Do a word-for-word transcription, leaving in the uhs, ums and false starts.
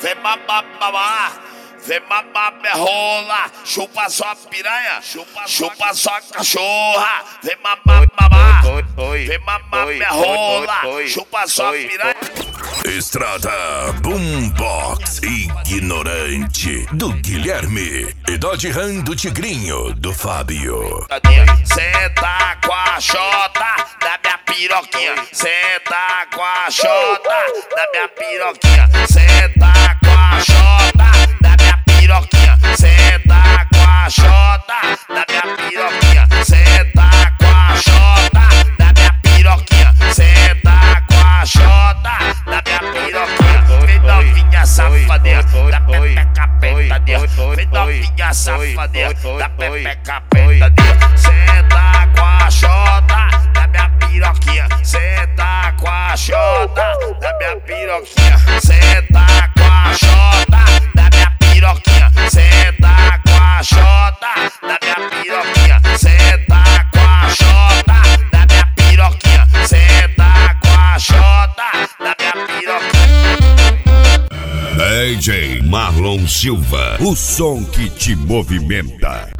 vem mamar, vem mamar minha rola, chupa só piranha, chupa, chupa só cachorra, vem mamar, mamar, vem mamar minha rola, chupa só piranha. Estrada Boombox Ignorante do Guilherme e Dodge Ram do Tigrinho do Fábio. Senta com a xota da minha piroquinha, senta com a xota da minha piroquinha, senta com a xota da minha piroquinha, senta com a xota da minha piroquinha, senta com a xota da minha piroquinha, senta com a xota da minha piroquinha. Vem novinha safadinha da pepeca pentadinha, vem novinha safadinha da pepeca pentadinha. Senta com a xota da minha piroquinha, senta com a xota da minha piroquinha, senta com a xota da minha piroquinha, senta com a xota da minha piroquinha, senta com a xota da minha piroquinha, senta com a xota da minha piroquinha. D J Marlon Silva, o som que te movimenta.